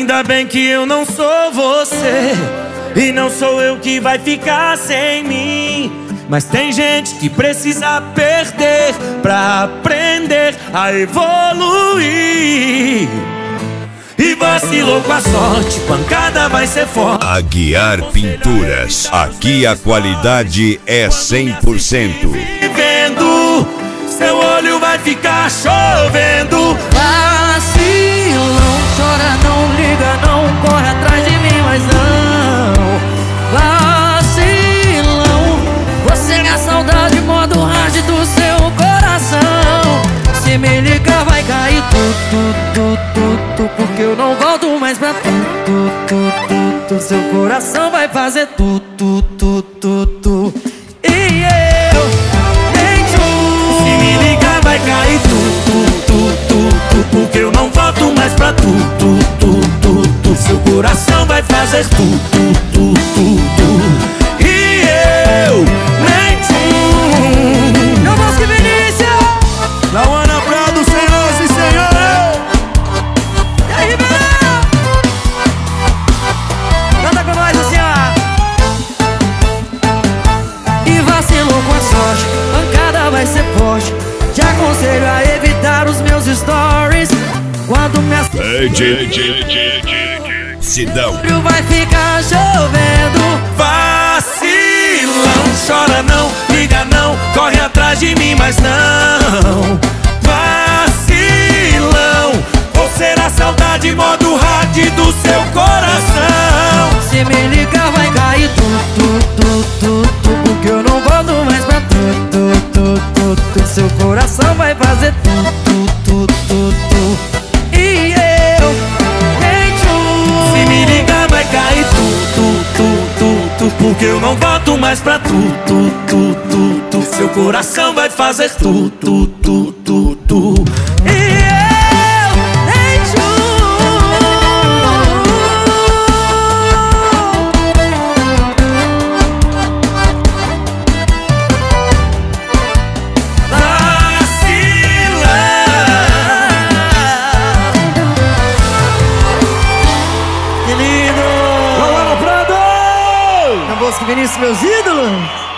Ainda bem que eu não sou você, e não sou eu que vai ficar sem mim. Mas tem gente que precisa perder pra aprender a evoluir. E vacilou com a sorte, pancada vai ser forte. Aguiar Pinturas, aqui a qualidade é 100%. Vivendo, seu olho vai ficar chovendo. Vacilão, chora, não liga, não corre atrás de mim, mas não. Vacilão, você é a saudade, modo hard do seu coração. Se me ligar vai cair tudo, porque eu não volto mais pra tu. Seu coração vai fazer tu. E eu nem tu. Se me ligar vai cair tudo, porque eu não volto mais pra tu. Seu coração vai fazer tu. E eu nem tu. Eu Bosque Vinícius. Lauana Prado, senhoras e senhores. E aí, Ribeirão? Canta com nós assim, ó. E vacilou com a sorte, pancada vai ser forte. Te aconselho a evitar os meus stories. Quando minha Sidão. olho vai ficar chovendo. Vacilão, chora não, liga não, corre atrás de mim, mas não. Vacilão, vou ser a saudade, modo hard do seu coração. Se me ligar vai cair tudo, porque eu não volto mais pra tu. Seu coração vai fazer tudo. E eu nem tu. Se me ligar vai cair tudo, porque eu não volto mais pra tu. Seu coração vai fazer tudo. E eu nem tu. Que lindo! Lauana Prado! Eu Bosque Vinícius, meus ídolos.